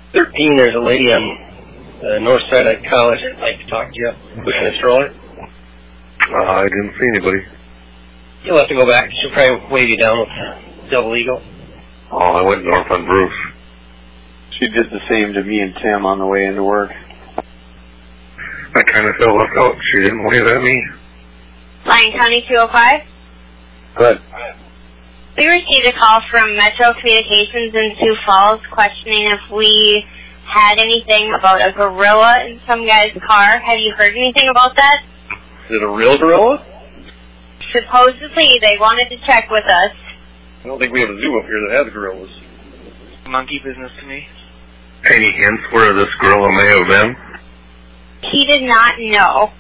13, there's a lady on the north side of college that'd like to talk to you, pushing a stroller. I didn't see anybody. You'll have to go back. She'll probably wave you down with Double Eagle. Oh, I went north on Bruce. She did the same to me and Tim on the way into work. I kind of felt left out. She didn't wave at me. Lyon County 205. Good. We received a call from Metro Communications in Sioux Falls questioning if we had anything about a gorilla in some guy's car. Have you heard anything about that? Is it a real gorilla? Supposedly, they wanted to check with us. I don't think we have a zoo up here that has gorillas. Monkey business to me. Any hints where this gorilla may have been? He did not know.